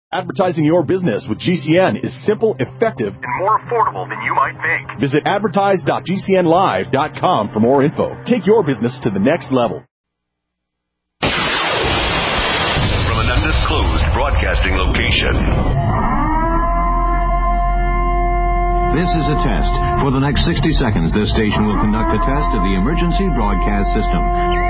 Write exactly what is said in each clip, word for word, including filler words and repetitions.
Advertising your business with G C N is simple, effective, and more affordable than you might think. Visit advertise dot g c n live dot com for more info. Take your business to the next level. From an undisclosed broadcasting location. This is a test. For the next sixty seconds, this station will conduct a test of the emergency broadcast system.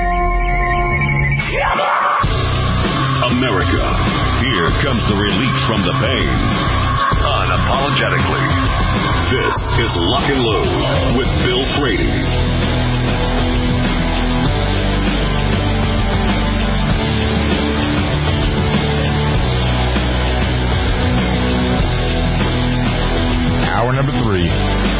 America, here comes the relief from the pain. Unapologetically. This is Lock and Load with Bill Frady. Hour number three.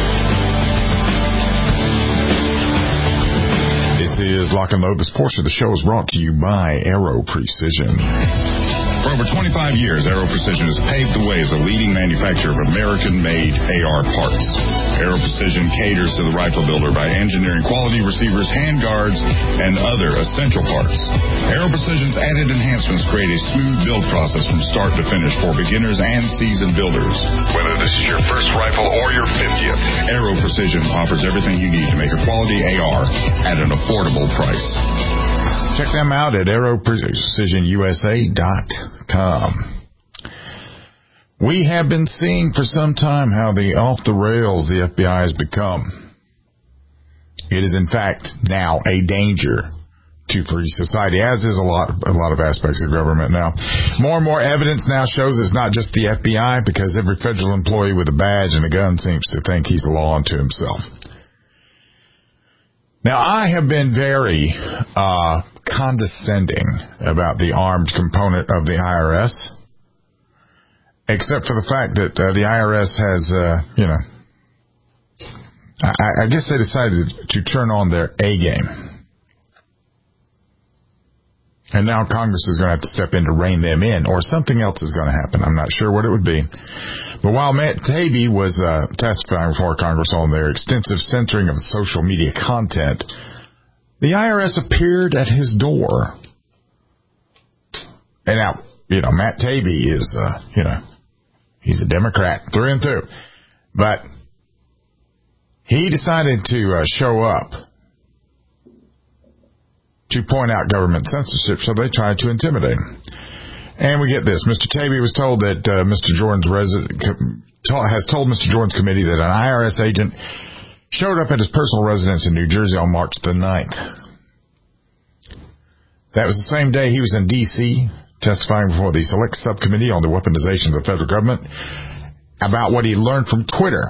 This is Lock and Load. This portion of the show is brought to you by Aero Precision. For over twenty-five years, Aero Precision has paved the way as a leading manufacturer of American-made A R parts. Aero Precision caters to the rifle builder by engineering quality receivers, handguards, and other essential parts. Aero Precision's added enhancements create a smooth build process from start to finish for beginners and seasoned builders. Whether this is your first rifle or your fiftieth, Aero Precision offers everything you need to make a quality A R at an affordable price. Check them out at aero precision u s a dot com. We have been seeing for some time how the off-the-rails the F B I has become. It is, in fact, now a danger to free society, as is a lot, a lot of aspects of government now. More and more evidence now shows it's not just the F B I, because every federal employee with a badge and a gun seems to think he's a law unto himself. Now, I have been very uh, condescending about the armed component of the I R S, except for the fact that uh, the I R S has, uh, you know, I, I guess they decided to turn on their A game. And now Congress is going to have to step in to rein them in, or something else is going to happen. I'm not sure what it would be. But while Matt Taibbi was uh, testifying before Congress on their extensive censoring of social media content, the I R S appeared at his door. And now, you know, Matt Taibbi is, uh, you know, he's a Democrat through and through. But he decided to uh, show up to point out government censorship, so they tried to intimidate him. And we get this. Mister Taibbi was told that uh, Mister Jordan's resident, has told Mister Jordan's committee that an I R S agent showed up at his personal residence in New Jersey on March the ninth. That was the same day he was in D C testifying before the Select Subcommittee on the Weaponization of the Federal Government about what he learned from Twitter.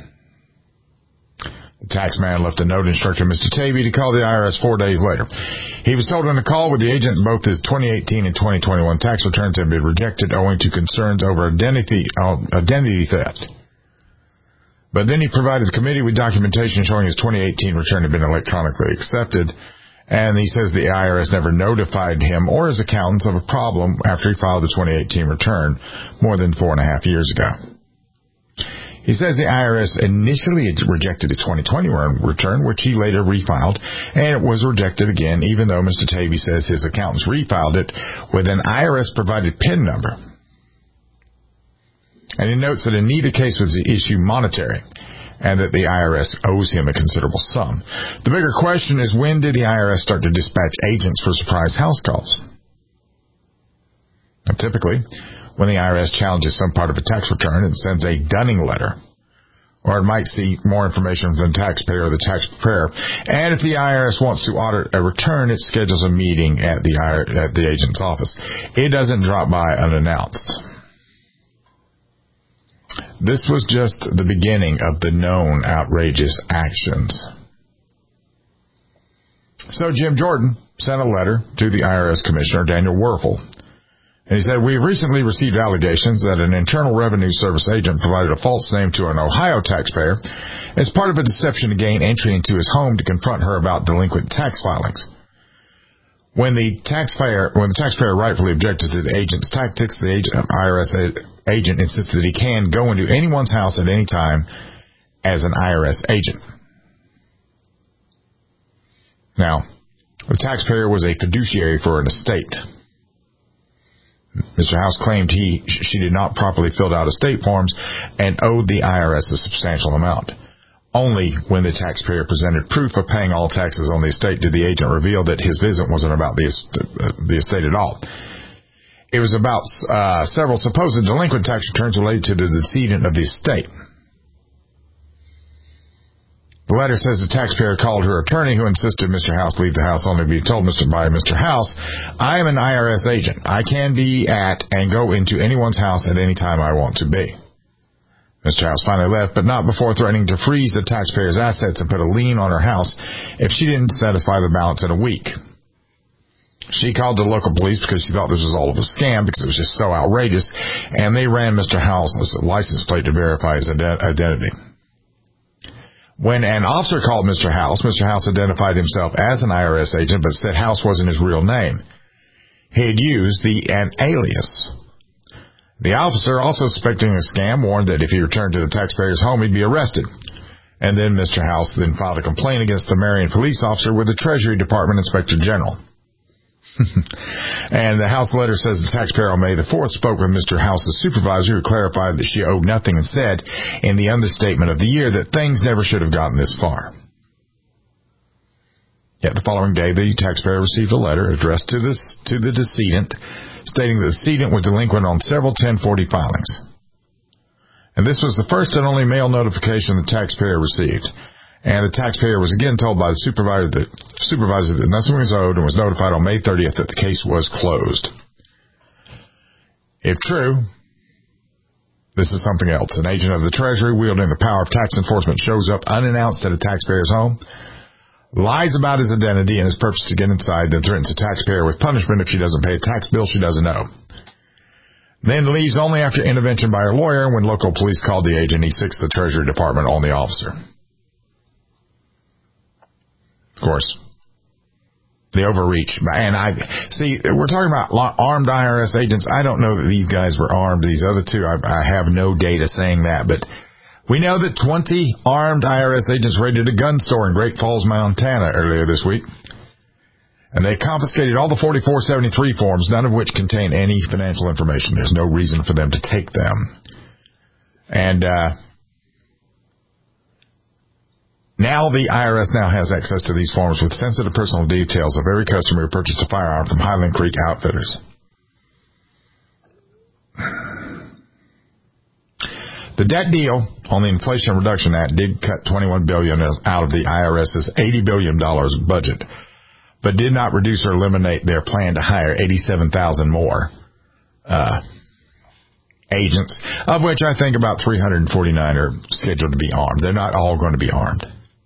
The tax man left a note instructing Mister Taibbi to call the I R S four days later. He was told on the call with the agent both his twenty eighteen and twenty twenty-one tax returns had been rejected owing to concerns over identity, uh, identity theft. But then he provided the committee with documentation showing his twenty eighteen return had been electronically accepted, and he says the I R S never notified him or his accountants of a problem after he filed the twenty eighteen return more than four and a half years ago. He says the I R S initially rejected his twenty twenty-one return, which he later refiled, and it was rejected again, even though Mister Taibbi says his accountants refiled it with an I R S-provided PIN number. And he notes that in neither case was the issue monetary, and that the I R S owes him a considerable sum. The bigger question is, when did the I R S start to dispatch agents for surprise house calls? Now, typically, when the I R S challenges some part of a tax return, it sends a dunning letter, or it might seek more information from the taxpayer or the tax preparer. And if the I R S wants to audit a return, it schedules a meeting at the at the agent's office. It doesn't drop by unannounced. This was just the beginning of the known outrageous actions. So Jim Jordan sent a letter to the I R S Commissioner, Daniel Werfel. And he said, we've recently received allegations that an Internal Revenue Service agent provided a false name to an Ohio taxpayer as part of a deception to gain entry into his home to confront her about delinquent tax filings. When the taxpayer, when the taxpayer rightfully objected to the agent's tactics, the agent, I R S agent insisted that he can go into anyone's house at any time as an I R S agent. Now, the taxpayer was a fiduciary for an estate. Mister House claimed he she did not properly fill out estate forms and owed the I R S a substantial amount. Only when the taxpayer presented proof of paying all taxes on the estate did the agent reveal that his visit wasn't about the, the estate at all. It was about uh, several supposed delinquent tax returns related to the decedent of the estate. The letter says the taxpayer called her attorney, who insisted Mister House leave the house, only to be told Mister by Mister House, I am an I R S agent. I can be at and go into anyone's house at any time I want to be. Mister House finally left, but not before threatening to freeze the taxpayer's assets and put a lien on her house if she didn't satisfy the balance in a week. She called the local police because she thought this was all of a scam because it was just so outrageous, and they ran Mister House's license plate to verify his ident- identity. When an officer called Mister House, Mister House identified himself as an I R S agent, but said House wasn't his real name. He had used the an alias. The officer, also suspecting a scam, warned that if he returned to the taxpayer's home, he'd be arrested. And then Mister House then filed a complaint against the Marion police officer with the Treasury Department Inspector General. And the House letter says the taxpayer on May the fourth spoke with Mister House's supervisor, who clarified that she owed nothing and said, in the understatement of the year, that things never should have gotten this far. Yet the following day, the taxpayer received a letter addressed to, this, to the decedent, stating that the decedent was delinquent on several ten forty filings. And this was the first and only mail notification the taxpayer received. And the taxpayer was again told by the supervisor that, supervisor that nothing was owed and was notified on May thirtieth that the case was closed. If true, this is something else. An agent of the Treasury wielding the power of tax enforcement shows up unannounced at a taxpayer's home, lies about his identity and his purpose to get inside, then threatens a taxpayer with punishment if she doesn't pay a tax bill she doesn't owe. Then leaves only after intervention by her lawyer. When local police called the agent, he sics the Treasury Department on the officer. Of course, the overreach. And I see, we're talking about armed I R S agents. I don't know that these guys were armed. These other two, I, I have no data saying that, but we know that twenty armed I R S agents raided a gun store in Great Falls, Montana earlier this week. And they confiscated all the forty-four seventy-three forms, none of which contain any financial information. There's no reason for them to take them. And uh, now the I R S now has access to these forms with sensitive personal details of every customer who purchased a firearm from Highland Creek Outfitters. The debt deal on the Inflation Reduction Act did cut twenty-one billion dollars out of the I R S's eighty billion dollars budget, but did not reduce or eliminate their plan to hire eighty-seven thousand more uh, agents, of which I think about three hundred forty-nine are scheduled to be armed. They're not all going to be armed.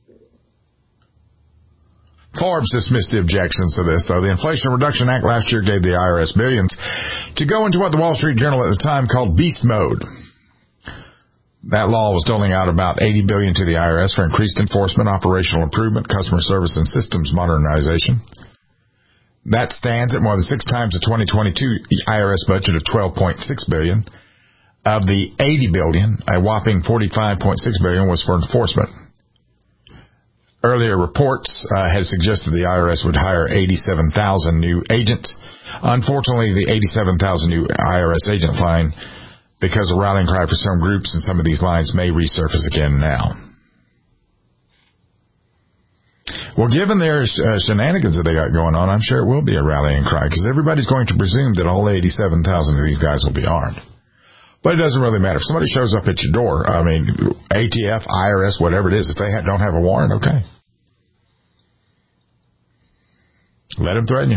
Forbes dismissed the objections to this, though. The Inflation Reduction Act last year gave the I R S billions to go into what the Wall Street Journal at the time called beast mode. That law was doling out about eighty billion dollars to the I R S for increased enforcement, operational improvement, customer service, and systems modernization. That stands at more than six times the twenty twenty-two I R S budget of twelve point six billion dollars. Of the eighty billion dollars, a whopping forty-five point six billion dollars was for enforcement. Earlier reports uh, had suggested the I R S would hire eighty-seven thousand new agents. Unfortunately, the eighty-seven thousand new I R S agent line, because a rallying cry for some groups in some of these lines, may resurface again now. Well, given their uh, shenanigans that they got going on, I'm sure it will be a rallying cry, because everybody's going to presume that all eighty-seven thousand of these guys will be armed. But it doesn't really matter. If somebody shows up at your door, I mean, A T F, I R S, whatever it is, if they don't have a warrant, okay. Let them threaten you.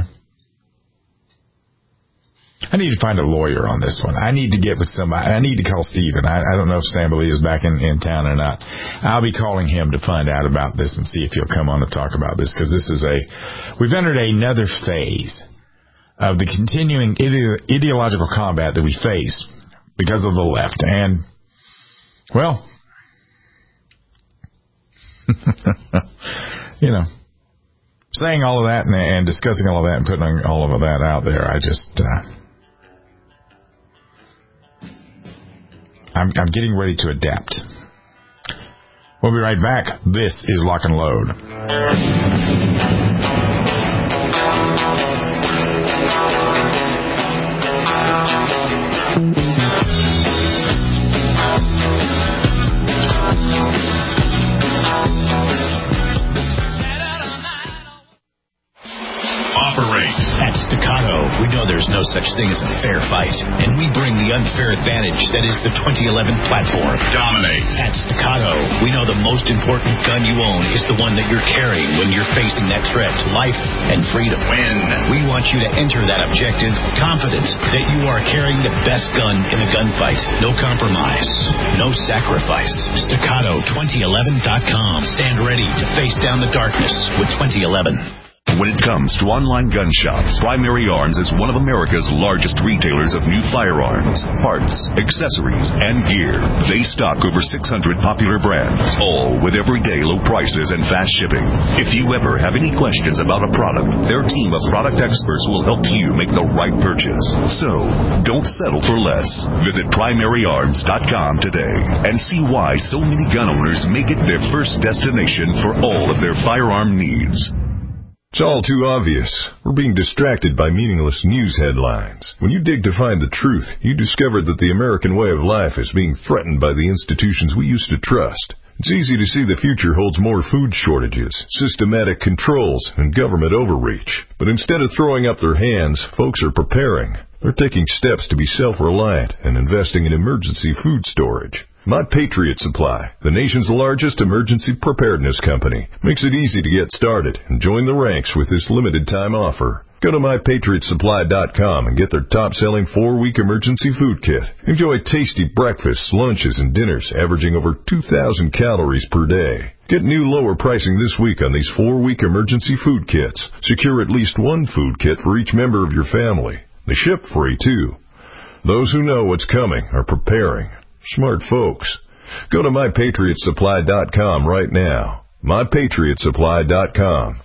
I need to find a lawyer on this one. I need to get with somebody. I need to call Steven. I, I don't know if Samberly is back in, in town or not. I'll be calling him to find out about this and see if he'll come on to talk about this, because this is a, we've entered another phase of the continuing ide- ideological combat that we face because of the left. And, well, you know, saying all of that and, and discussing all of that and putting all of that out there, I just, uh, I'm, I'm getting ready to adapt. We'll be right back. This is Lock and Load. such thing as a fair fight, and we bring the unfair advantage that is the twenty eleven platform. Dominate. At Staccato, we know the most important gun you own is the one that you're carrying when you're facing that threat to life and freedom. Win. We want you to enter that objective confident that you are carrying the best gun in the gunfight. No compromise. No sacrifice. Staccato twenty eleven dot com. Stand ready to face down the darkness with twenty eleven. When it comes to online gun shops, Primary Arms is one of America's largest retailers of new firearms, parts, accessories, and gear. They stock over six hundred popular brands, all with everyday low prices and fast shipping. If you ever have any questions about a product, their team of product experts will help you make the right purchase. So, don't settle for less. Visit primary arms dot com today and see why so many gun owners make it their first destination for all of their firearm needs. It's all too obvious. We're being distracted by meaningless news headlines. When you dig to find the truth, you discover that the American way of life is being threatened by the institutions we used to trust. It's easy to see the future holds more food shortages, systematic controls, and government overreach. But instead of throwing up their hands, folks are preparing. They're taking steps to be self-reliant and investing in emergency food storage. My Patriot Supply, the nation's largest emergency preparedness company, makes it easy to get started and join the ranks with this limited-time offer. Go to my patriot supply dot com and get their top-selling four-week emergency food kit. Enjoy tasty breakfasts, lunches, and dinners averaging over two thousand calories per day. Get new lower pricing this week on these four-week emergency food kits. Secure at least one food kit for each member of your family. They ship free, too. Those who know what's coming are preparing. Smart folks. Go to my patriot supply dot com right now. my patriot supply dot com.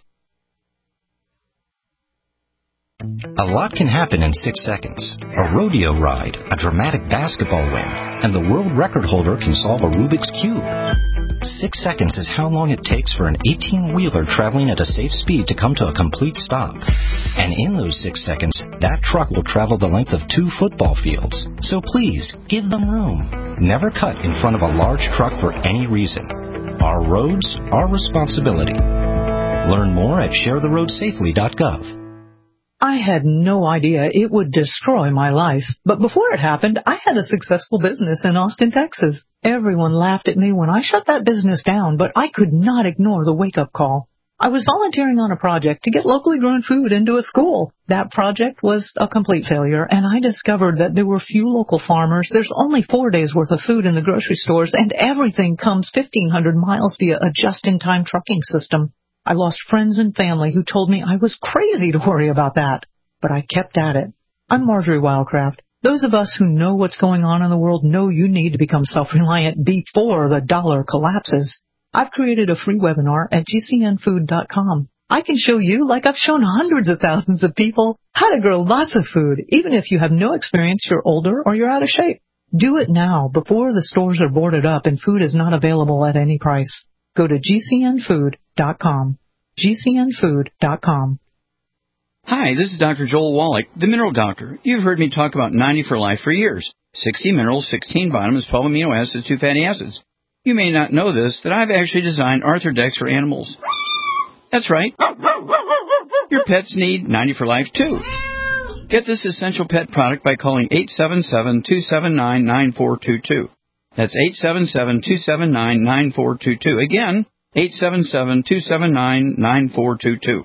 A lot can happen in six seconds. A rodeo ride, a dramatic basketball win, and the world record holder can solve a Rubik's Cube. Six seconds is how long it takes for an eighteen-wheeler traveling at a safe speed to come to a complete stop. And in those six seconds, that truck will travel the length of two football fields. So please, give them room. Never cut in front of a large truck for any reason. Our roads, our responsibility. Learn more at share the road safely dot gov. I had no idea it would destroy my life. But before it happened, I had a successful business in Austin, Texas. Everyone laughed at me when I shut that business down, but I could not ignore the wake-up call. I was volunteering on a project to get locally grown food into a school. That project was a complete failure, and I discovered that there were few local farmers. There's only four days' worth of food in the grocery stores, and everything comes fifteen hundred miles via a just-in-time trucking system. I lost friends and family who told me I was crazy to worry about that, but I kept at it. I'm Marjorie Wildcraft. Those of us who know what's going on in the world know you need to become self-reliant before the dollar collapses. I've created a free webinar at G C N food dot com. I can show you, like I've shown hundreds of thousands of people, how to grow lots of food, even if you have no experience, you're older, or you're out of shape. Do it now, before the stores are boarded up and food is not available at any price. Go to G C N food dot com. G C N food dot com. Hi, this is Doctor Joel Wallach, the Mineral Doctor. You've heard me talk about ninety for Life for years. sixty minerals, sixteen vitamins, twelve amino acids, two fatty acids. You may not know this, that I've actually designed Arthrodex for animals. That's right. Your pets need ninety for Life, too. Get this essential pet product by calling eight seven seven, two seven nine, nine four two two. That's eight seven seven, two seven nine, nine four two two. Again, eight seven seven, two seven nine, nine four two two.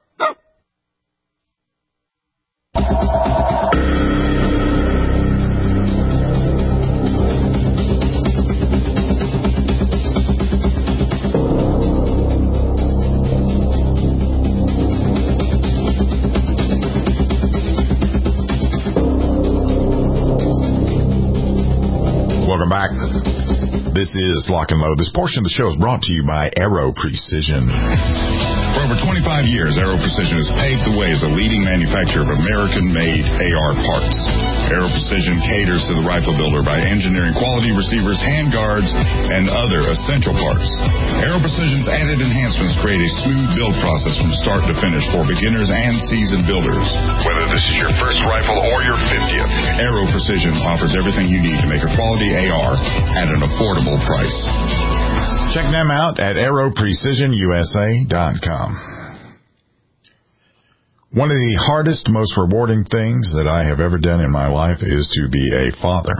Welcome back. This is Lock and Load. This portion of the show is brought to you by Aero Precision. For over twenty-five years, Aero Precision has paved the way as a leading manufacturer of American-made A R parts. Aero Precision caters to the rifle builder by engineering quality receivers, handguards, and other essential parts. Aero Precision's added enhancements create a smooth build process from start to finish for beginners and seasoned builders. Whether this is your first rifle or your fiftieth, Aero Precision offers everything you need to make a quality A R at an affordable price. Check them out at aero precision U S A dot com. One of the hardest, most rewarding things that I have ever done in my life is to be a father.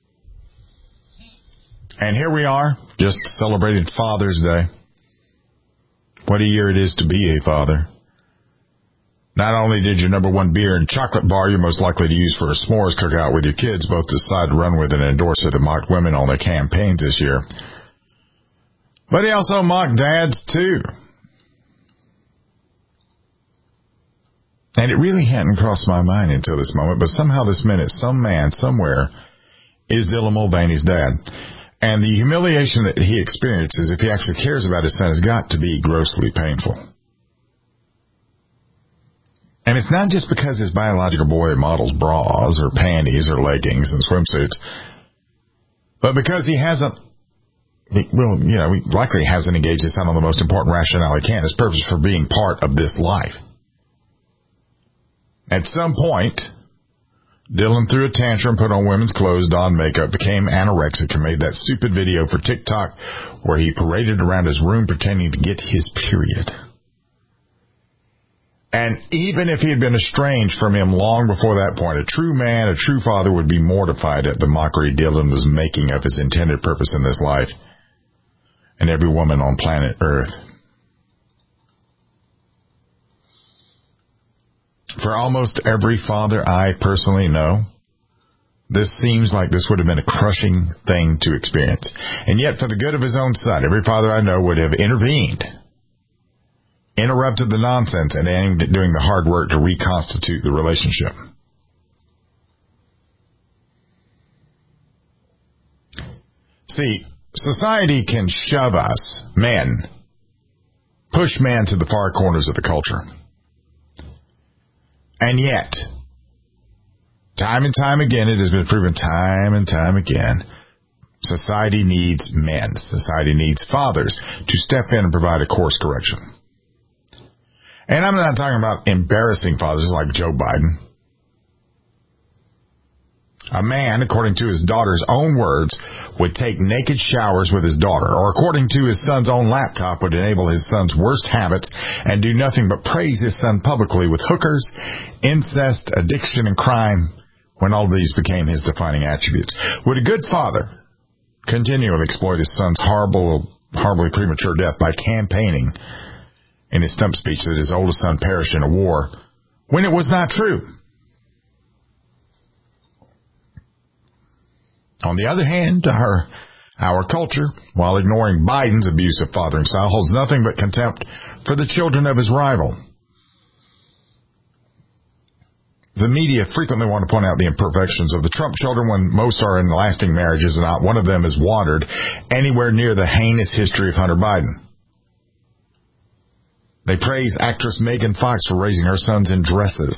And here we are, just celebrated Father's Day. What a year it is to be a father. Not only did your number one beer and chocolate bar you're most likely to use for a s'mores cookout with your kids both decide to run with an endorser that mocked women on their campaigns this year, but he also mocked dads too. And it really hadn't crossed my mind until this moment, but somehow this minute, some man somewhere is Dylan Mulvaney's dad. And the humiliation that he experiences, if he actually cares about his son, has got to be grossly painful. And it's not just because his biological boy models bras or panties or leggings and swimsuits, but because he hasn't, well, you know, he likely hasn't engaged his son on the most important rationale he can, his purpose for being part of this life. At some point, Dylan threw a tantrum, put on women's clothes, donned makeup, became anorexic, and made that stupid video for TikTok where he paraded around his room pretending to get his period. And even if he had been estranged from him long before that point, a true man, a true father would be mortified at the mockery Dylan was making of his intended purpose in this life and every woman on planet Earth. For almost every father I personally know, this seems like this would have been a crushing thing to experience. And yet, for the good of his own son, every father I know would have intervened, interrupted the nonsense, and aimed at doing the hard work to reconstitute the relationship. See, society can shove us, men, push men to the far corners of the culture. And yet, time and time again, it has been proven time and time again, society needs men, society needs fathers to step in and provide a course correction. And I'm not talking about embarrassing fathers like Joe Biden. A man, according to his daughter's own words, would take naked showers with his daughter, or according to his son's own laptop, would enable his son's worst habits and do nothing but praise his son publicly with hookers, incest, addiction, and crime, when all of these became his defining attributes. Would a good father continually exploit his son's horrible, horribly premature death by campaigning in his stump speech that his oldest son perished in a war, when it was not true? On the other hand, our, our culture, while ignoring Biden's abusive fathering style, holds nothing but contempt for the children of his rival. The media frequently want to point out the imperfections of the Trump children when most are in lasting marriages and not one of them is wandered anywhere near the heinous history of Hunter Biden. They praise actress Megan Fox for raising her sons in dresses.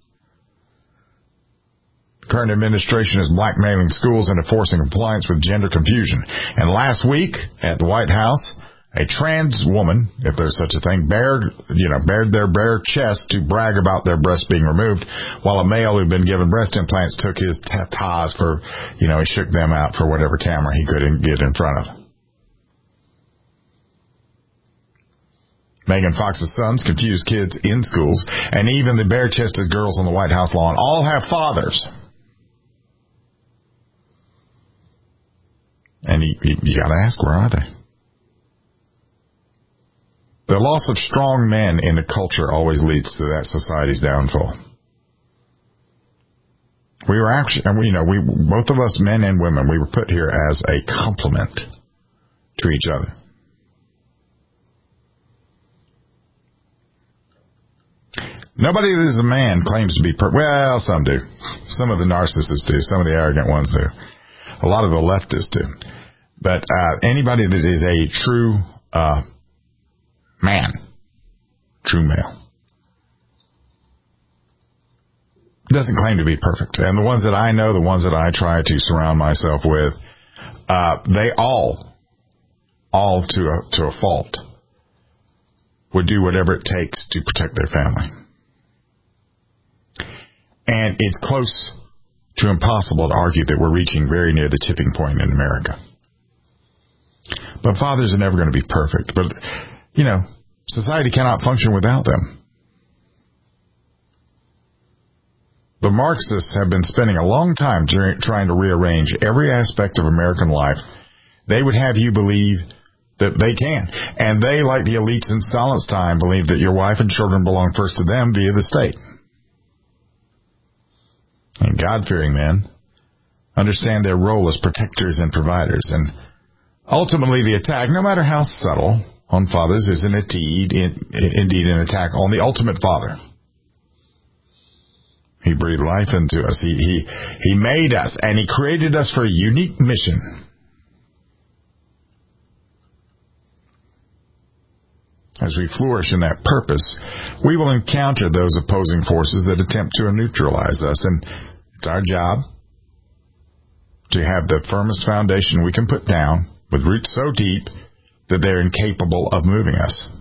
The current administration is blackmailing schools into forcing compliance with gender confusion. And last week at the White House, a trans woman, if there's such a thing, bared, you know, bared their bare chest to brag about their breasts being removed, while a male who'd been given breast implants took his tatas for, you know, he shook them out for whatever camera he couldn't get in front of. Megan Fox's sons, confused kids in schools, and even the bare-chested girls on the White House lawn all have fathers. And you, you, you got to ask, where are they? The loss of strong men in a culture always leads to that society's downfall. We were actually, and we, you know, we both of us, men and women, we were put here as a complement to each other. Nobody that is a man claims to be perfect. Well, some do. Some of the narcissists do. Some of the arrogant ones do. A lot of the leftists do. But uh, anybody that is a true uh, man, true male, doesn't claim to be perfect. And the ones that I know, the ones that I try to surround myself with, uh, they all, all to a, to a fault, would do whatever it takes to protect their family. And it's close to impossible to argue that we're reaching very near the tipping point in America. But fathers are never going to be perfect. But, you know, society cannot function without them. The Marxists have been spending a long time trying to rearrange every aspect of American life. They would have you believe that they can. And they, like the elites in Stalin's time, believe that your wife and children belong first to them via the state. And God-fearing men understand their role as protectors and providers. And ultimately, the attack, no matter how subtle, on fathers is indeed, indeed an attack on the ultimate father. He breathed life into us. He, he, he made us, and he created us for a unique mission. As we flourish in that purpose, we will encounter those opposing forces that attempt to neutralize us, and it's our job to have the firmest foundation we can put down, with roots so deep that they're incapable of moving us.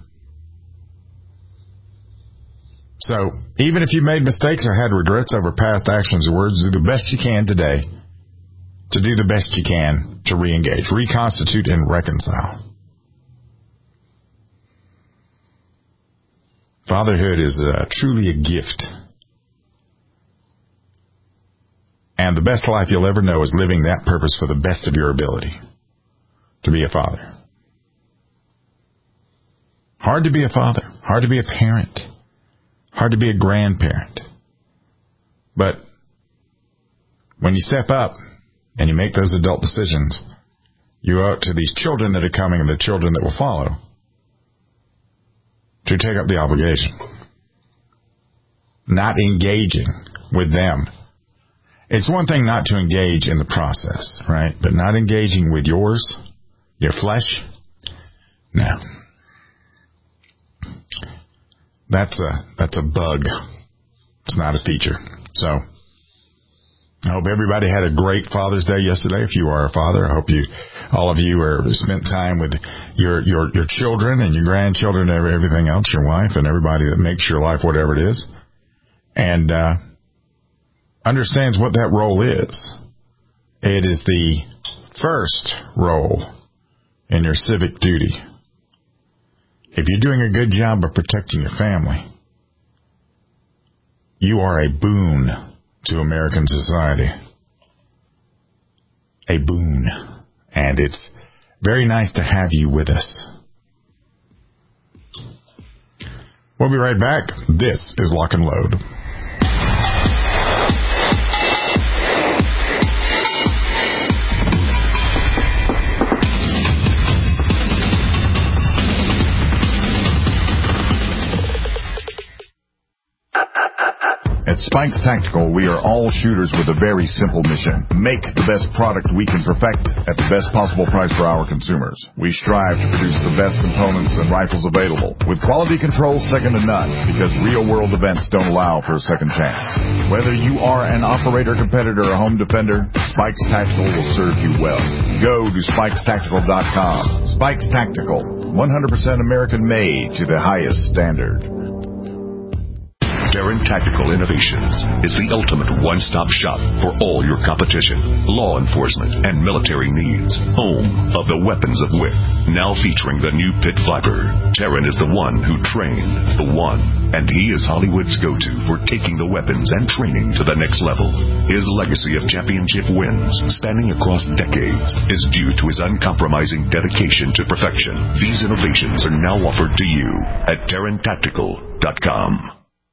So, even if you made mistakes or had regrets over past actions or words, do the best you can today to do the best you can to re-engage, reconstitute, and reconcile. Fatherhood is uh, truly a gift. And the best life you'll ever know is living that purpose for the best of your ability, to be a father. Hard to be a father, hard to be a parent, hard to be a grandparent. But when you step up and you make those adult decisions, you owe it to these children that are coming and the children that will follow to take up the obligation. Not engaging with them. It's one thing not to engage in the process, right? But not engaging with yours, your flesh, no. That's a, that's a bug. It's not a feature. So, I hope everybody had a great Father's Day yesterday. If you are a father, I hope you, all of you, are spent time with your your your children and your grandchildren and everything else, your wife and everybody that makes your life whatever it is, and uh, understands what that role is. It is the first role in your civic duty. If you're doing a good job of protecting your family, you are a boon to American society. A boon. And it's very nice to have you with us. We'll be right back. This is Lock and Load. At Spikes Tactical, we are all shooters with a very simple mission. Make the best product we can perfect at the best possible price for our consumers. We strive to produce the best components and rifles available, with quality control second to none, because real-world events don't allow for a second chance. Whether you are an operator, competitor, or home defender, Spikes Tactical will serve you well. Go to spikes tactical dot com. Spikes Tactical, one hundred percent American-made to the highest standard. Darren Tactical Innovations is the ultimate one-stop shop for all your competition, law enforcement, and military needs. Home of the weapons of Wick. Now featuring the new Pit Viper. Darren is the one who trained the one, and he is Hollywood's go-to for taking the weapons and training to the next level. His legacy of championship wins, spanning across decades, is due to his uncompromising dedication to perfection. These innovations are now offered to you at darren tactical dot com.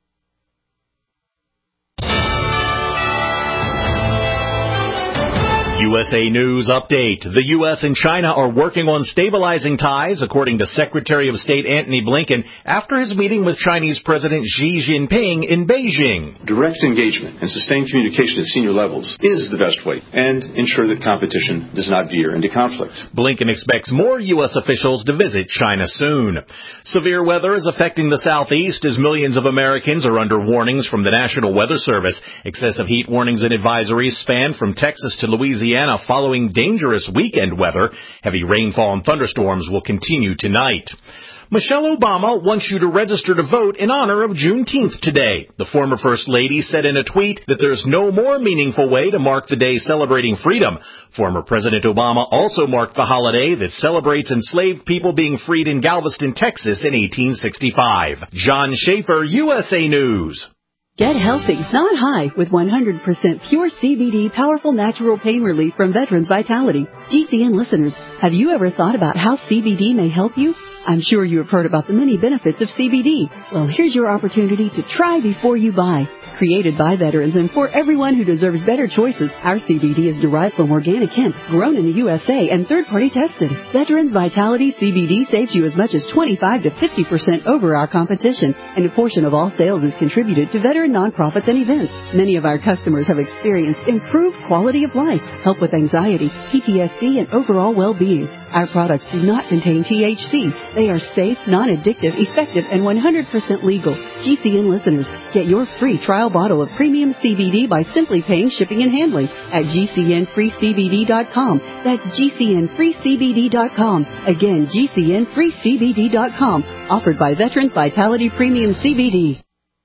U S A News Update. The U S and China are working on stabilizing ties, according to Secretary of State Antony Blinken, after his meeting with Chinese President Xi Jinping in Beijing. Direct engagement and sustained communication at senior levels is the best way, and ensure that competition does not veer into conflict. Blinken expects more U S officials to visit China soon. Severe weather is affecting the southeast as millions of Americans are under warnings from the National Weather Service. Excessive heat warnings and advisories span from Texas to Louisiana following dangerous weekend weather. Heavy rainfall and thunderstorms will continue tonight. Michelle Obama wants you to register to vote in honor of Juneteenth today. The former First Lady said in a tweet that there's no more meaningful way to mark the day celebrating freedom. Former President Obama also marked the holiday that celebrates enslaved people being freed in Galveston, Texas in eighteen sixty-five. John Schaefer, U S A News. Get healthy, not high, with one hundred percent pure C B D powerful natural pain relief from Veterans Vitality. G C N listeners, have you ever thought about how C B D may help you? I'm sure you have heard about the many benefits of C B D. Well, here's your opportunity to try before you buy. Created by veterans and for everyone who deserves better choices, our C B D is derived from organic hemp, grown in the U S A and third-party tested. Veterans Vitality C B D saves you as much as twenty-five to fifty percent over our competition, and a portion of all sales is contributed to veteran nonprofits and events. Many of our customers have experienced improved quality of life, help with anxiety, P T S D, and overall well-being. Our products do not contain T H C. They are safe, non-addictive, effective, and one hundred percent legal. G C N listeners, get your free trial bottle of premium C B D by simply paying shipping and handling at G C N free C B D dot com. That's G C N free C B D dot com. Again, G C N free C B D dot com. Offered by Veterans Vitality Premium C B D.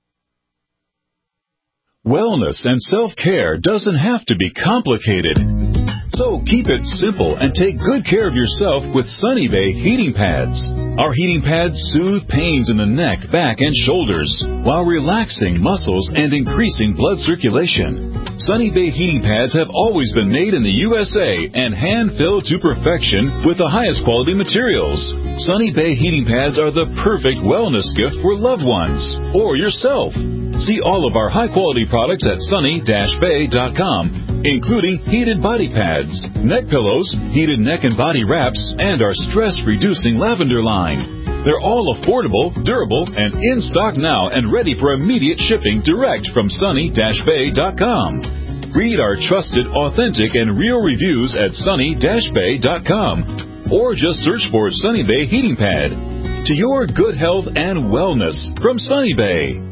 Wellness and self-care doesn't have to be complicated. So keep it simple and take good care of yourself with Sunny Bay heating pads. Our heating pads soothe pains in the neck, back, and shoulders while relaxing muscles and increasing blood circulation. Sunny Bay heating pads have always been made in the U S A and hand-filled to perfection with the highest quality materials. Sunny Bay heating pads are the perfect wellness gift for loved ones or yourself. See all of our high-quality products at sunny dash bay dot com, including heated body pads, neck pillows, heated neck and body wraps, and our stress-reducing lavender line. They're all affordable, durable, and in stock now and ready for immediate shipping direct from sunny dash bay dot com. Read our trusted, authentic, and real reviews at sunny dash bay dot com, or just search for Sunny Bay Heating Pad. To your good health and wellness from Sunny Bay.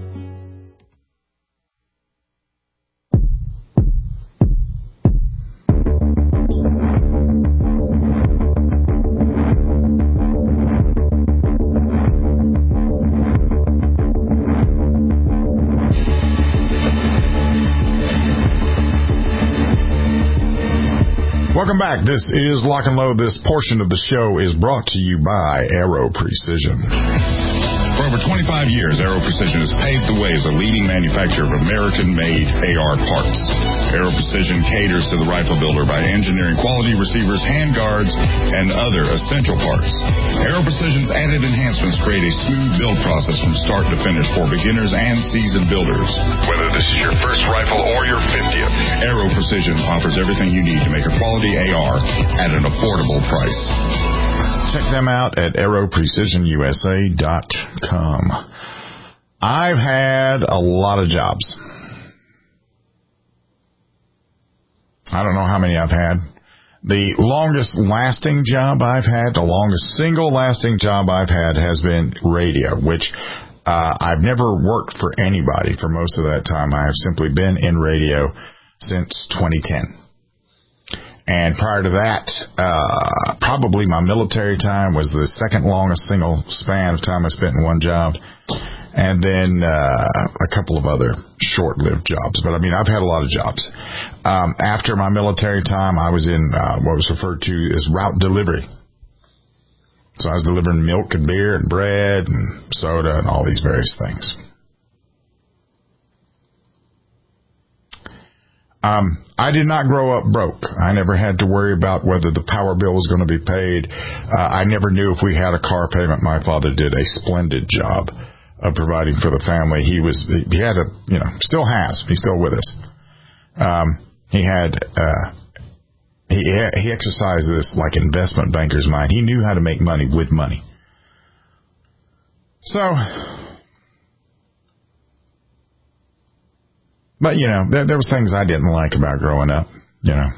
Welcome back. This is Lock and Load. This portion of the show is brought to you by Aero Precision. For over twenty-five years, Aero Precision has paved the way as a leading manufacturer of American-made A R parts. Aero Precision caters to the rifle builder by engineering quality receivers, handguards, and other essential parts. Aero Precision's added enhancements create a smooth build process from start to finish for beginners and seasoned builders. Whether this is your first rifle or your fiftieth, Aero Precision offers everything you need to make a quality A R at an affordable price. Check them out at aero precision U S A dot com. I've had a lot of jobs. I don't know how many I've had. The longest lasting job I've had, the longest single lasting job I've had has been radio, which uh, I've never worked for anybody for most of that time. I have simply been in radio since twenty ten. And prior to that, uh, probably my military time was the second longest single span of time I spent in one job. And then uh, a couple of other short-lived jobs. But, I mean, I've had a lot of jobs. Um, after my military time, I was in uh, what was referred to as route delivery. So I was delivering milk and beer and bread and soda and all these various things. Um, I did not grow up broke. I never had to worry about whether the power bill was going to be paid. Uh, I never knew if we had a car payment. My father did a splendid job of providing for the family. He was, he had a, you know, still has, he's still with us. Um, he had, uh, he, he exercised this like investment banker's mind. He knew how to make money with money. So, but, you know, there, there was things I didn't like about growing up, you know.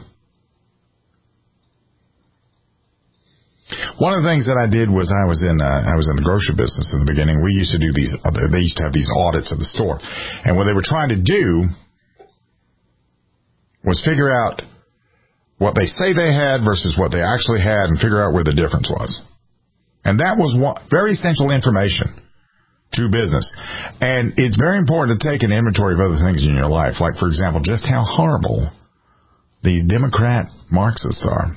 One of the things that I did was I was in uh, I was in the grocery business in the beginning. We used to do these, they used to have these audits of the store. And what they were trying to do was figure out what they say they had versus what they actually had and figure out where the difference was. And that was one, very essential information to business. And it's very important to take an inventory of other things in your life. Like, for example, just how horrible these Democrat Marxists are.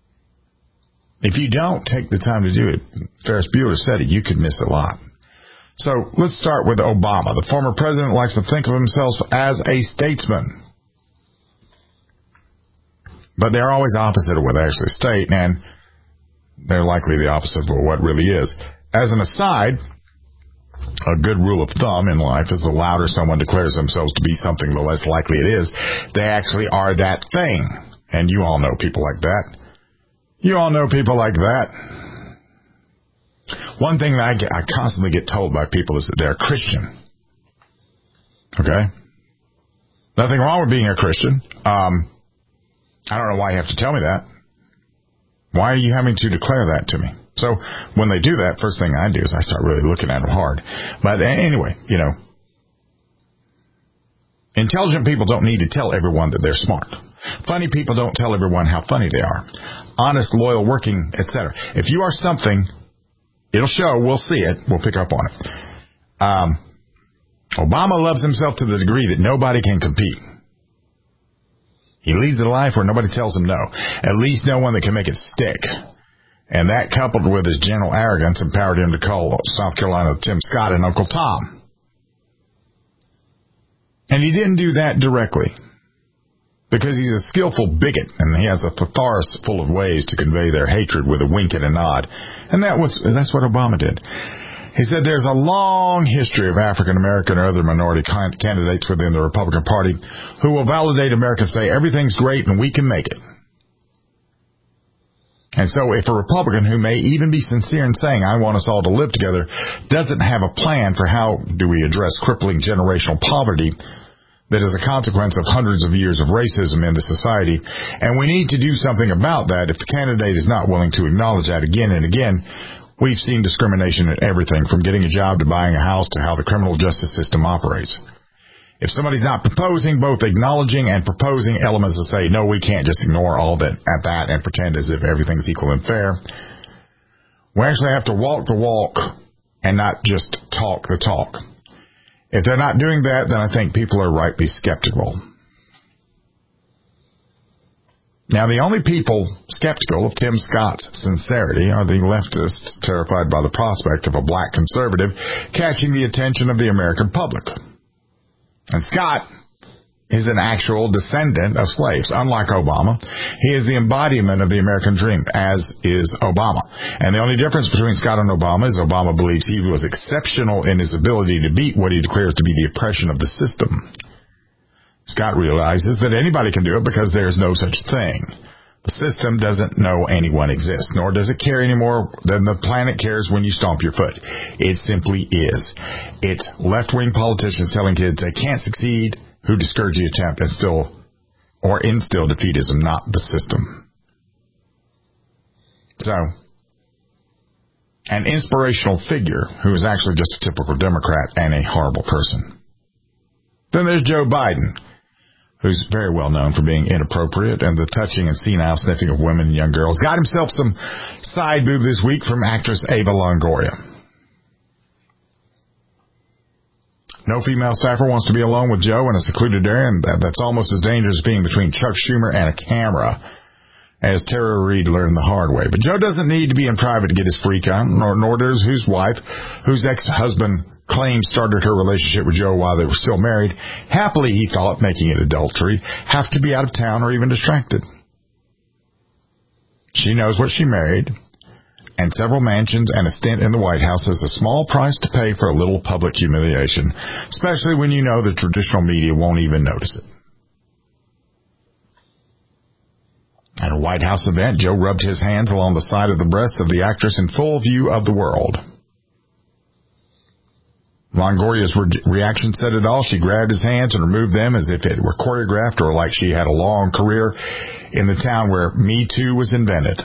If you don't take the time to do it, Ferris Bueller said it, you could miss a lot. So let's start with Obama. The former president likes to think of himself as a statesman. But they're always opposite of what they actually state, and they're likely the opposite of what really is. As an aside, a good rule of thumb in life is the louder someone declares themselves to be something, the less likely it is they actually are that thing. And you all know people like that. You all know people like that. One thing that I, get, I constantly get told by people is that they're Christian. Okay? Nothing wrong with being a Christian. Um, I don't know why you have to tell me that. Why are you having to declare that to me? So when they do that, first thing I do is I start really looking at them hard. But anyway, you know, intelligent people don't need to tell everyone that they're smart. Funny people don't tell everyone how funny they are. Honest, loyal, working, et cetera. If you are something, it'll show. We'll see it. We'll pick up on it. Um, Obama loves himself to the degree that nobody can compete. He leads a life where nobody tells him no. At least no one that can make it stick. And that, coupled with his general arrogance, empowered him to call South Carolina Tim Scott and Uncle Tom. And he didn't do that directly, because he's a skillful bigot, and he has a thesaurus full of ways to convey their hatred with a wink and a nod. And that was that's what Obama did. He said there's a long history of African American or other minority candidates within the Republican Party who will validate America and say everything's great and we can make it. And so if a Republican who may even be sincere in saying, I want us all to live together, doesn't have a plan for how do we address crippling generational poverty that is a consequence of hundreds of years of racism in the society, and we need to do something about that, if the candidate is not willing to acknowledge that again and again, we've seen discrimination in everything from getting a job to buying a house to how the criminal justice system operates. If somebody's not proposing, both acknowledging and proposing elements that say, no, we can't just ignore all that at that and pretend as if everything's equal and fair. We actually have to walk the walk and not just talk the talk. If they're not doing that, then I think people are rightly skeptical. Now, the only people skeptical of Tim Scott's sincerity are the leftists terrified by the prospect of a black conservative catching the attention of the American public. And Scott is an actual descendant of slaves. Unlike Obama, he is the embodiment of the American dream, as is Obama. And the only difference between Scott and Obama is Obama believes he was exceptional in his ability to beat what he declares to be the oppression of the system. Scott realizes that anybody can do it because there's no such thing. The system doesn't know anyone exists, nor does it care any more than the planet cares when you stomp your foot. It simply is. It's left-wing politicians telling kids they can't succeed who discourage the attempt and still or instill defeatism, not the system. So, an inspirational figure who is actually just a typical Democrat and a horrible person. Then there's Joe Biden, who's very well known for being inappropriate and the touching and senile sniffing of women and young girls. Got himself some side boob this week from actress Ava Longoria. No female staffer wants to be alone with Joe in a secluded area, and that's almost as dangerous as being between Chuck Schumer and a camera, as Tara Reid learned the hard way. But Joe doesn't need to be in private to get his freak on, nor, nor does his wife, whose ex-husband claims started her relationship with Joe while they were still married, happily, he thought, making it adultery, have to be out of town or even distracted. She knows what she married, and several mansions and a stint in the White House is a small price to pay for a little public humiliation, especially when you know the traditional media won't even notice it. At a White House event, Joe rubbed his hands along the side of the breasts of the actress in full view of the world. Longoria's re- reaction said it all. She grabbed his hands and removed them as if it were choreographed or like she had a long career in the town where Me Too was invented.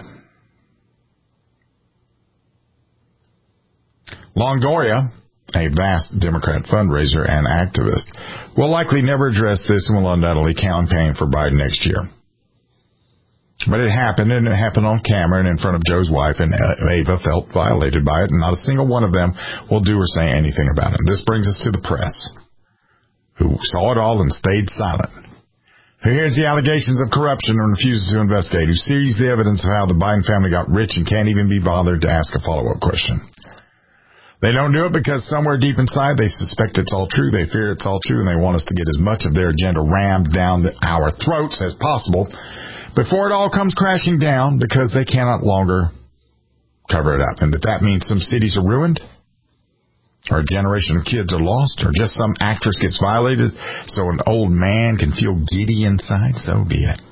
Longoria, a vast Democrat fundraiser and activist, will likely never address this and will undoubtedly campaign for Biden next year. But it happened, and it happened on camera and in front of Joe's wife, and Ava felt violated by it, and not a single one of them will do or say anything about it. This brings us to the press, who saw it all and stayed silent, who hears the allegations of corruption and refuses to investigate, who sees the evidence of how the Biden family got rich and can't even be bothered to ask a follow-up question. They don't do it because somewhere deep inside they suspect it's all true. They fear it's all true, and they want us to get as much of their agenda rammed down the, our throats as possible before it all comes crashing down, because they cannot longer cover it up. And that that means some cities are ruined, or a generation of kids are lost, or just some actress gets violated so an old man can feel giddy inside, so be it.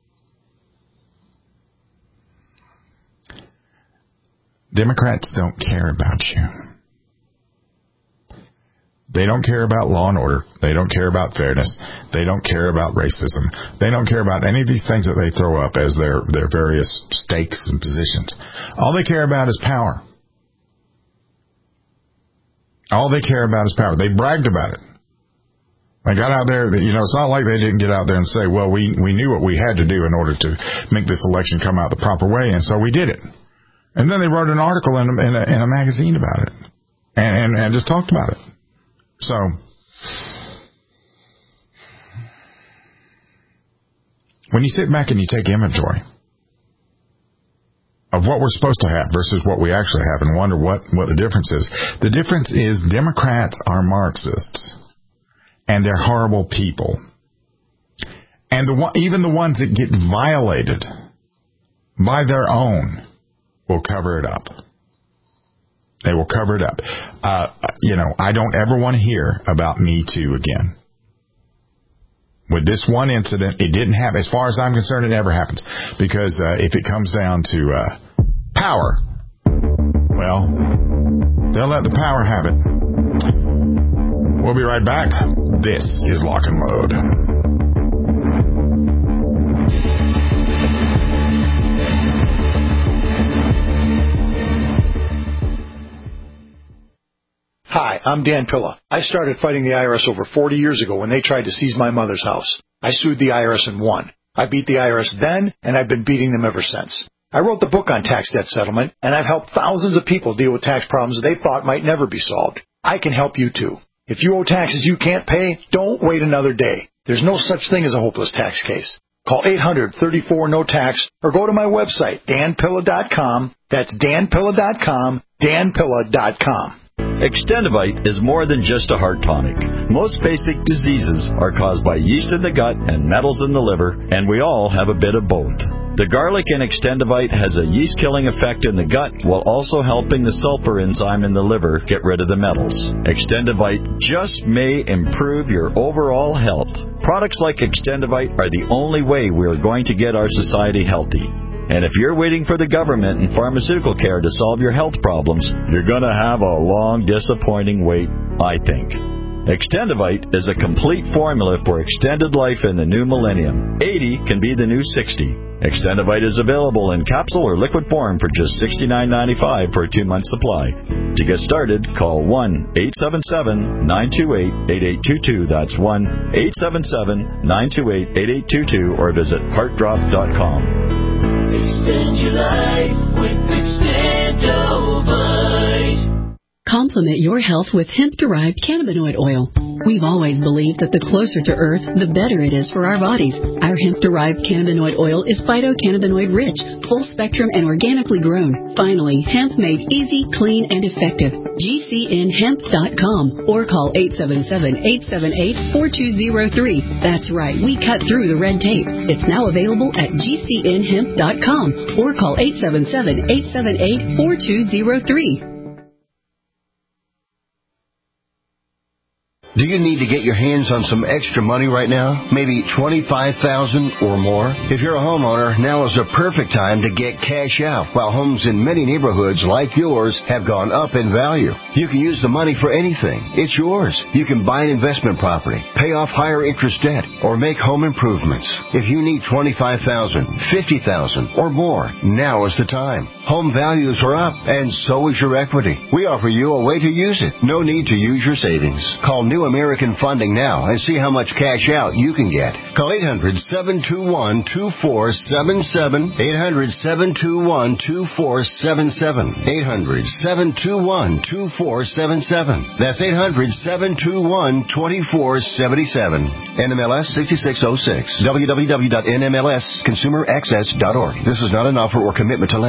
Democrats don't care about you. They don't care about law and order. They don't care about fairness. They don't care about racism. They don't care about any of these things that they throw up as their, their various stakes and positions. All they care about is power. All they care about is power. They bragged about it. They got out there, you know, it's not like they didn't get out there and say, well, we, we knew what we had to do in order to make this election come out the proper way, and so we did it. And then they wrote an article in a, in a, in a magazine about it and, and, and just talked about it. So, when you sit back and you take inventory of what we're supposed to have versus what we actually have and wonder what, what the difference is, the difference is Democrats are Marxists, and they're horrible people. And the one, even the ones that get violated by their own will cover it up. They will cover it up. Uh, you know, I don't ever want to hear about Me Too again. With this one incident, it didn't happen. As far as I'm concerned, it never happens. Because uh, if it comes down to uh, power, well, they'll let the power have it. We'll be right back. This is Lock and Load. Hi, I'm Dan Pilla. I started fighting the I R S over forty years ago when they tried to seize my mother's house. I sued the I R S and won. I beat the I R S then, and I've been beating them ever since. I wrote the book on tax debt settlement, and I've helped thousands of people deal with tax problems they thought might never be solved. I can help you too. If you owe taxes you can't pay, don't wait another day. There's no such thing as a hopeless tax case. Call eight hundred, thirty-four, no tax or go to my website, dan pilla dot com. That's dan pilla dot com, dan pilla dot com. Extendivite is more than just a heart tonic. Most basic diseases are caused by yeast in the gut and metals in the liver, and we all have a bit of both. The garlic in Extendivite has a yeast-killing effect in the gut while also helping the sulfur enzyme in the liver get rid of the metals. Extendivite just may improve your overall health. Products like Extendivite are the only way we are going to get our society healthy. And if you're waiting for the government and pharmaceutical care to solve your health problems, you're going to have a long, disappointing wait, I think. Extendivite is a complete formula for extended life in the new millennium. eighty can be the new sixty. Extendivite is available in capsule or liquid form for just sixty-nine ninety-five for a two-month supply. To get started, call one eight seven seven, nine two eight, eight eight two two. That's one eight seven seven, nine two eight, eight eight two two or visit heart drop dot com. Extend your life with Extendivite. Complement your health with hemp-derived cannabinoid oil. We've always believed that the closer to Earth, the better it is for our bodies. Our hemp-derived cannabinoid oil is phytocannabinoid-rich, full-spectrum, and organically grown. Finally, hemp made easy, clean, and effective. G C N hemp dot com or call eight seven seven, eight seven eight, four two zero three. That's right, we cut through the red tape. It's now available at G C N hemp dot com or call eight seven seven, eight seven eight, four two zero three. Do you need to get your hands on some extra money right now? Maybe twenty-five thousand dollars or more? If you're a homeowner, now is the perfect time to get cash out. While homes in many neighborhoods like yours have gone up in value, you can use the money for anything. It's yours. You can buy an investment property, pay off higher interest debt, or make home improvements. If you need twenty-five thousand dollars, fifty thousand dollars, or more, now is the time. Home values are up, and so is your equity. We offer you a way to use it. No need to use your savings. Call New American Funding now and see how much cash out you can get. Call eight hundred, seven two one, two four seven seven, eight hundred, seven two one, two four seven seven, eight hundred, seven two one, two four seven seven. That's eight hundred, seven two one, two four seven seven. N M L S sixty-six oh six. w w w dot n m l s consumer access dot org. This is not an offer or commitment to lend. Subject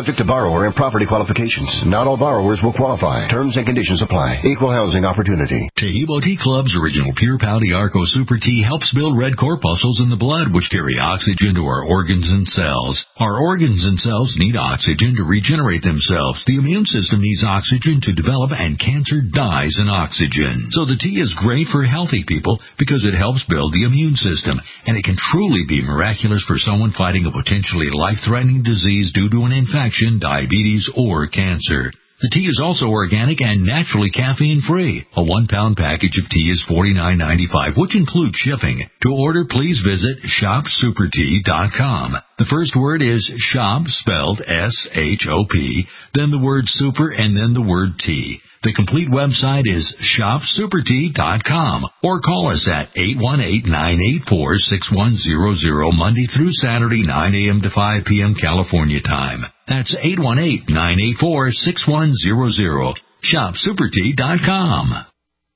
subject to borrower and property qualifications. Not all borrowers will qualify. Terms and conditions apply. Equal housing opportunity. Taheebo Tea Club's original Pure Pouty Arco Super Tea helps build red corpuscles in the blood, which carry oxygen to our organs and cells. Our organs and cells need oxygen to regenerate themselves. The immune system needs oxygen to develop, and cancer dies in oxygen. So the tea is great for healthy people because it helps build the immune system, and it can truly be miraculous for someone fighting a potentially life-threatening disease due to an infection, diabetes, or cancer. The tea is also organic and naturally caffeine-free. A one-pound package of tea is forty-nine ninety-five, which includes shipping. To order, please visit shop super tea dot com. The first word is shop, spelled S H O P, then the word super, and then the word tea. The complete website is shop super tea dot com, or call us at eight one eight, nine eight four, six one zero zero Monday through Saturday, nine a.m. to five p.m. California time. That's eight one eight, nine eight four, six one zero zero. shop super tea dot com.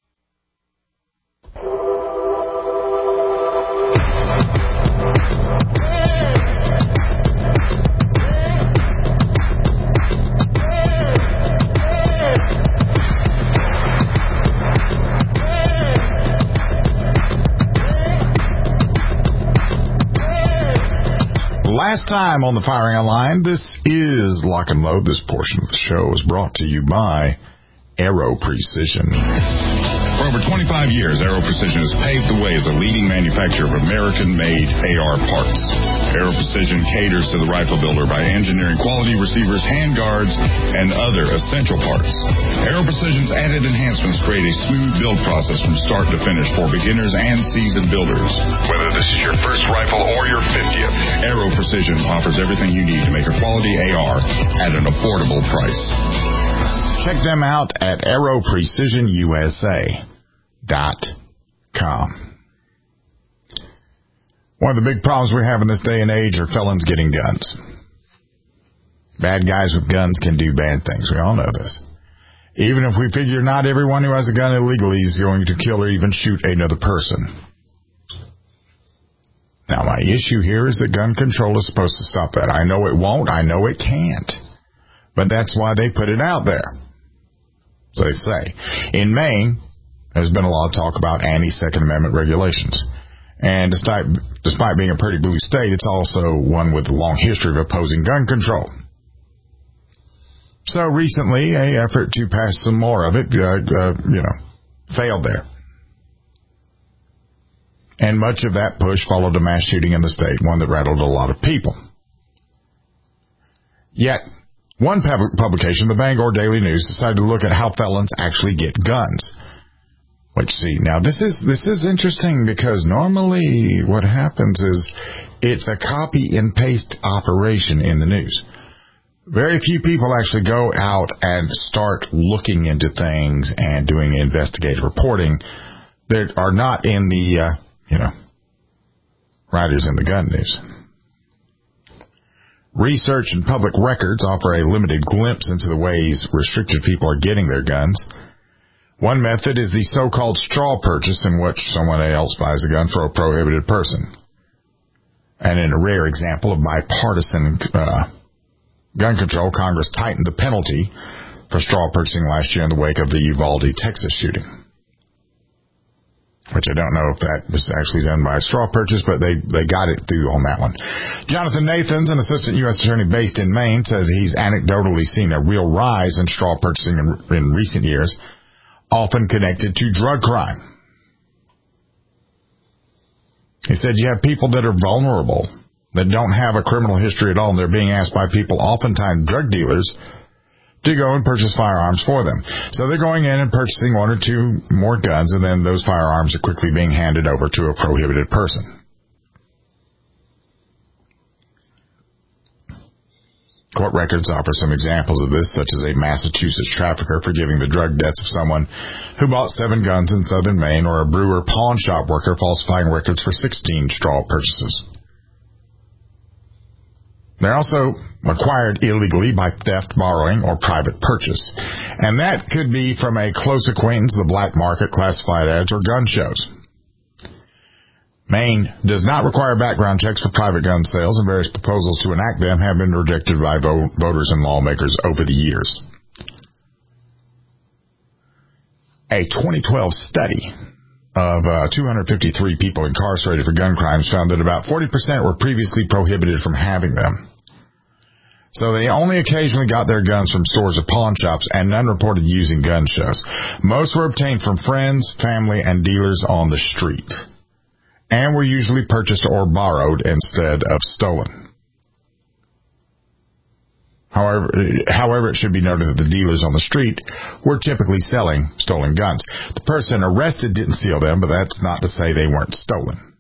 Last time on the Firing Line, this is Lock and Load. This portion of the show is brought to you by Aero Precision. For over twenty-five years, Aero Precision has paved the way as a leading manufacturer of American-made A R parts. Aero Precision caters to the rifle builder by engineering quality receivers, handguards, and other essential parts. Aero Precision's added enhancements create a smooth build process from start to finish for beginners and seasoned builders. Whether this is your first rifle or your fiftieth, Aero Precision offers everything you need to make a quality A R at an affordable price. Check them out at aero precision u s a dot com. One of the big problems we have in this day and age are felons getting guns. Bad guys with guns can do bad things. We all know this. Even if we figure not everyone who has a gun illegally is going to kill or even shoot another person. Now, my issue here is that gun control is supposed to stop that. I know it won't. I know it can't. But that's why they put it out there. So they say. In Maine, there's been a lot of talk about anti-Second Amendment regulations. And despite, despite being a pretty blue state, it's also one with a long history of opposing gun control. So recently, a effort to pass some more of it, uh, uh, you know, failed there. And much of that push followed a mass shooting in the state, one that rattled a lot of people. Yet, one pub- publication, the Bangor Daily News, decided to look at how felons actually get guns. Which, see, now this is this is interesting because normally what happens is it's a copy and paste operation in the news. Very few people actually go out and start looking into things and doing investigative reporting that are not in the, uh, you know, writers in the gun news. Research and public records offer a limited glimpse into the ways restricted people are getting their guns. One method is the so-called straw purchase, in which someone else buys a gun for a prohibited person. And in a rare example of bipartisan uh, gun control, Congress tightened the penalty for straw purchasing last year in the wake of the Uvalde, Texas shooting. Which I don't know if that was actually done by a straw purchase, but they, they got it through on that one. Jonathan Nathans, an assistant U S attorney based in Maine, said he's anecdotally seen a real rise in straw purchasing in, in recent years, often connected to drug crime. He said you have people that are vulnerable, that don't have a criminal history at all, and they're being asked by people, oftentimes drug dealers, to go and purchase firearms for them. So they're going in and purchasing one or two more guns, and then those firearms are quickly being handed over to a prohibited person. Court records offer some examples of this, such as a Massachusetts trafficker forgiving the drug debts of someone who bought seven guns in southern Maine, or a brewer pawn shop worker falsifying records for sixteen straw purchases. They're also acquired illegally by theft, borrowing, or private purchase. And that could be from a close acquaintance, the black market, classified ads, or gun shows. Maine does not require background checks for private gun sales, and various proposals to enact them have been rejected by vo- voters and lawmakers over the years. A twenty twelve study of uh, two hundred fifty-three people incarcerated for gun crimes found that about forty percent were previously prohibited from having them. So they only occasionally got their guns from stores or pawn shops, and none reported using gun shows. Most were obtained from friends, family, and dealers on the street, and were usually purchased or borrowed instead of stolen. However, however, it should be noted that the dealers on the street were typically selling stolen guns. The person arrested didn't steal them, but that's not to say they weren't stolen.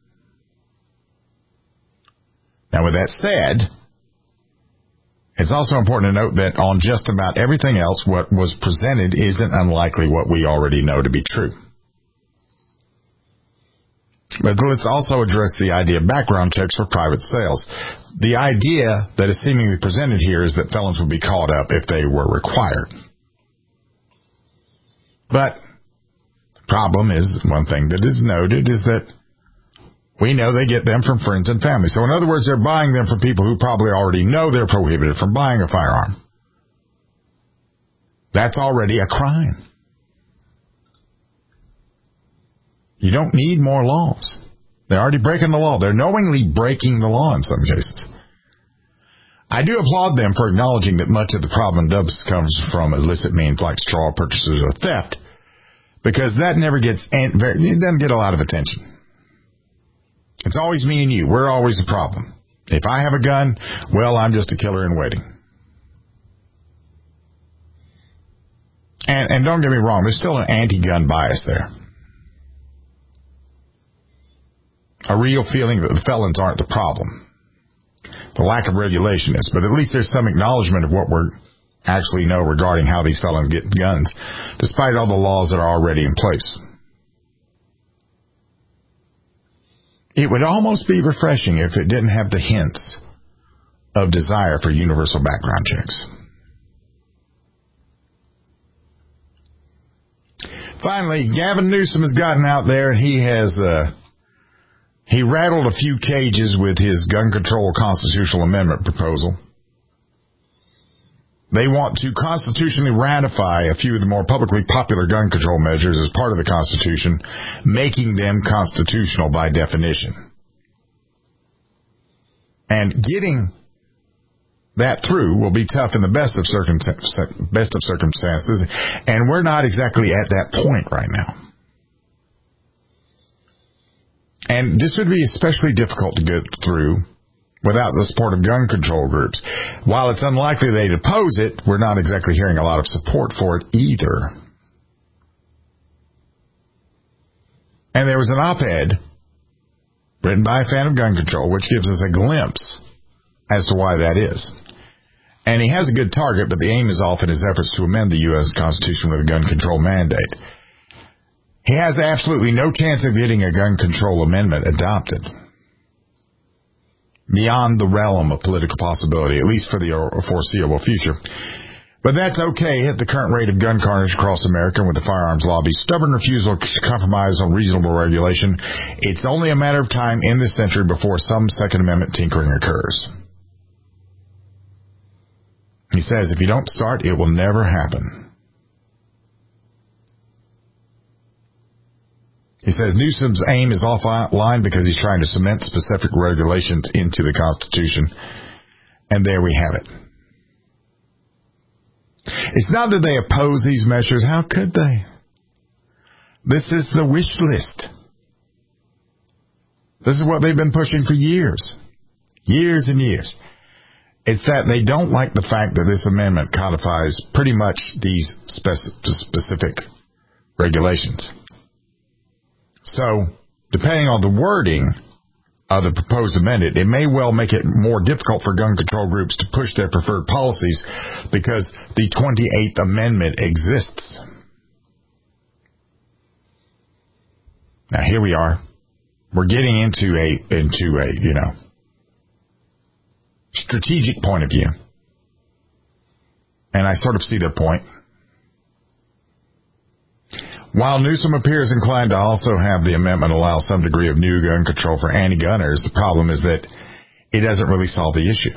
Now, with that said, it's also important to note that on just about everything else, what was presented isn't unlikely what we already know to be true. But let's also address the idea of background checks for private sales. The idea that is seemingly presented here is that felons would be caught up if they were required. But the problem is, one thing that is noted is that we know they get them from friends and family. So in other words, they're buying them from people who probably already know they're prohibited from buying a firearm. That's already a crime. You don't need more laws. They're already breaking the law. They're knowingly breaking the law in some cases. I do applaud them for acknowledging that much of the problem does comes from illicit means like straw purchases or theft, because that never gets, it doesn't get a lot of attention. It's always me and you. We're always the problem. If I have a gun, well, I'm just a killer in waiting. And, and don't get me wrong, there's still an anti-gun bias there. A real feeling that the felons aren't the problem. The lack of regulation is, but at least there's some acknowledgement of what we actually know regarding how these felons get guns, despite all the laws that are already in place. It would almost be refreshing if it didn't have the hints of desire for universal background checks. Finally, Gavin Newsom has gotten out there and he has uh, he rattled a few cages with his gun control constitutional amendment proposal. They want to constitutionally ratify a few of the more publicly popular gun control measures as part of the Constitution, making them constitutional by definition. And getting that through will be tough in the best of, circum- best of circumstances, and we're not exactly at that point right now. And this would be especially difficult to get through without the support of gun control groups. While it's unlikely they'd oppose it, we're not exactly hearing a lot of support for it either. And there was an op-ed written by a fan of gun control, which gives us a glimpse as to why that is. And he has a good target, but the aim is off in his efforts to amend the U S Constitution with a gun control mandate. He has absolutely no chance of getting a gun control amendment adopted beyond the realm of political possibility, at least for the foreseeable future. But that's okay at the current rate of gun carnage across America with the firearms lobby's stubborn refusal to compromise on reasonable regulation. It's only a matter of time in this century before some Second Amendment tinkering occurs. He says, if you don't start, it will never happen. He says Newsom's aim is offline because he's trying to cement specific regulations into the Constitution. And there we have it. It's not that they oppose these measures. How could they? This is the wish list. This is what they've been pushing for years. Years and years. It's that they don't like the fact that this amendment codifies pretty much these speci- specific regulations. So, depending on the wording of the proposed amendment, it may well make it more difficult for gun control groups to push their preferred policies because the twenty-eighth Amendment exists. Now, here we are. We're getting into a, into a, you know, strategic point of view. And I sort of see their point. While Newsom appears inclined to also have the amendment allow some degree of new gun control for anti-gunners, the problem is that it doesn't really solve the issue.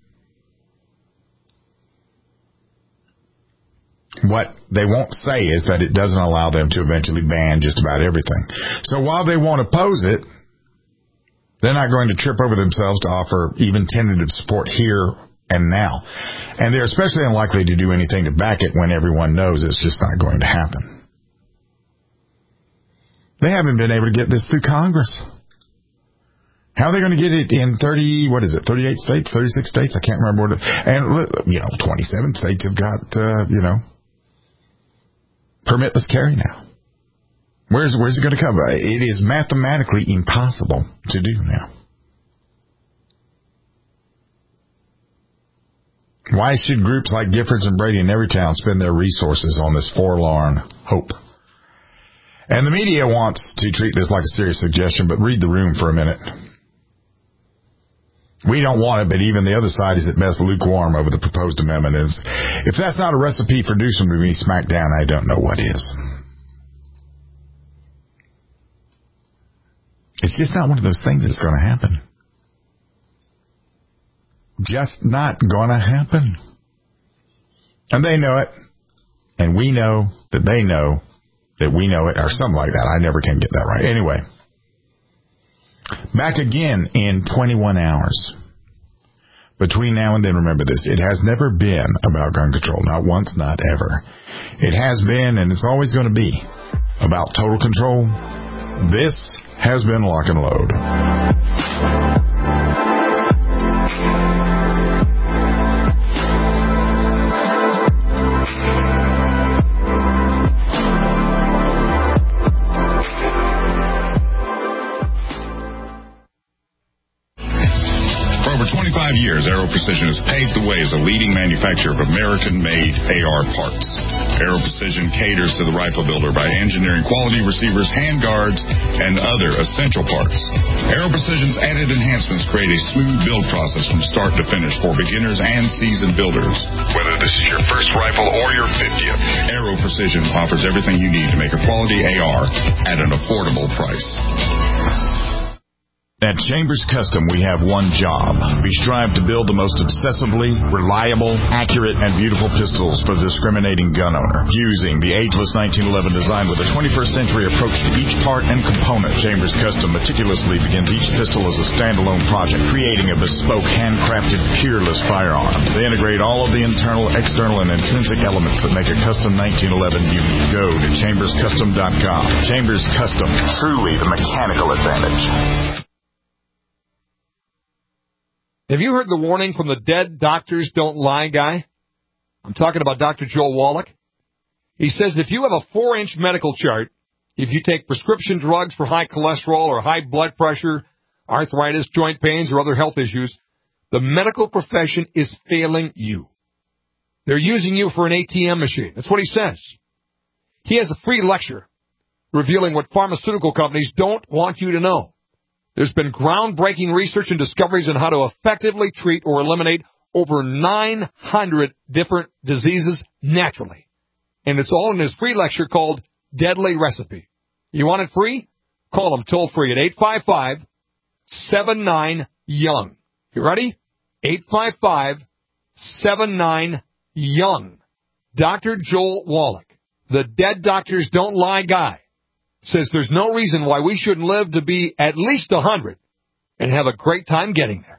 What they won't say is that it doesn't allow them to eventually ban just about everything. So while they won't oppose it, they're not going to trip over themselves to offer even tentative support here and now. And they're especially unlikely to do anything to back it when everyone knows it's just not going to happen. They haven't been able to get this through Congress. How are they going to get it in thirty, what is it, thirty-eight states, thirty-six states? I can't remember what it, and, you know, twenty-seven states have got, uh, you know, permitless carry now. Where's, where's it going to come? It is mathematically impossible to do now. Why should groups like Giffords and Brady in Everytown spend their resources on this forlorn hope? And the media wants to treat this like a serious suggestion, but read the room for a minute. We don't want it, but even the other side is at best lukewarm over the proposed amendment. Is if that's not a recipe for Newsom to be smacked down, I don't know what is. It's just not one of those things that's going to happen. Just not going to happen. And they know it. And we know that they know that we know it, or something like that. I never can get that right. Anyway. Back again in twenty-one hours. Between now and then, remember this, it has never been about gun control. Not once, not ever. It has been, and it's always going to be, about total control. This has been Lock and Load. twenty-five years, Aero Precision has paved the way as a leading manufacturer of American-made A R parts. Aero Precision caters to the rifle builder by engineering quality receivers, handguards, and other essential parts. Aero Precision's added enhancements create a smooth build process from start to finish for beginners and seasoned builders. Whether this is your first rifle or your fiftieth, Aero Precision offers everything you need to make a quality A R at an affordable price. At Chambers Custom, we have one job. We strive to build the most obsessively reliable, accurate, and beautiful pistols for the discriminating gun owner. Using the ageless nineteen eleven design with a twenty-first century approach to each part and component, Chambers Custom meticulously begins each pistol as a standalone project, creating a bespoke, handcrafted, peerless firearm. They integrate all of the internal, external, and intrinsic elements that make a custom nineteen eleven unique. Go to chambers custom dot com. Chambers Custom, truly the mechanical advantage. Have you heard the warning from the dead doctors don't lie guy? I'm talking about Doctor Joel Wallach. He says if you have a four-inch medical chart, if you take prescription drugs for high cholesterol or high blood pressure, arthritis, joint pains, or other health issues, the medical profession is failing you. They're using you for an A T M machine. That's what he says. He has a free lecture revealing what pharmaceutical companies don't want you to know. There's been groundbreaking research and discoveries on how to effectively treat or eliminate over nine hundred different diseases naturally. And it's all in his free lecture called Deadly Recipe. You want it free? Call him toll free at eight five five, seven nine, young. You ready? eight five five, seven nine, young. Doctor Joel Wallach, the dead doctors don't lie guy, says there's no reason why we shouldn't live to be at least one hundred and have a great time getting there.